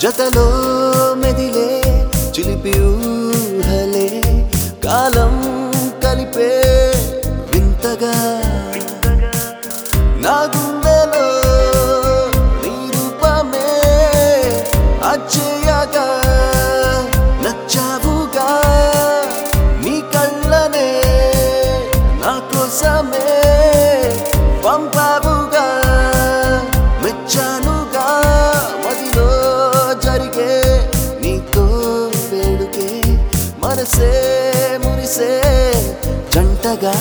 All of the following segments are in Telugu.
జతలో మెదిలే చిలిపి ఊహలే కాలం కలిపే వింతగా నా గుండెలో నీ రూపమే అచ్చయగా నచ్చావుగా నీ కళ్ళనే నా కోసమే పంపావుగా మెచ్చానుగా మదిలో జరిగే నీతో వేడుకే మనసే మురిసే జంటగా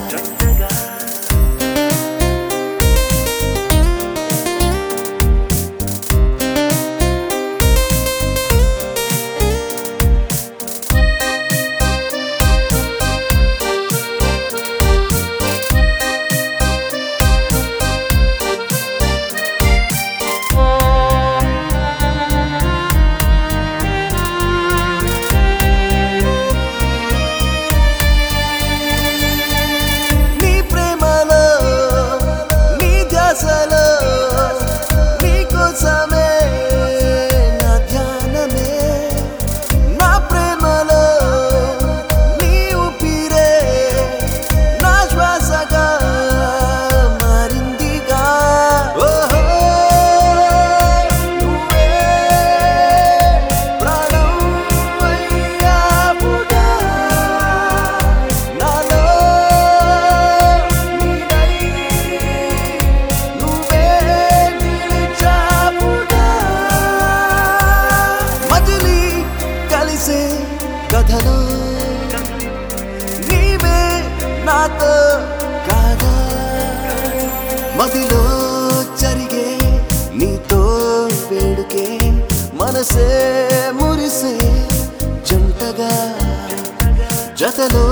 కథలో నీవే నాతో కాదా మదిలో జరిగే నీతో వేడుకే మనసే మురిసే జంటగా జతలో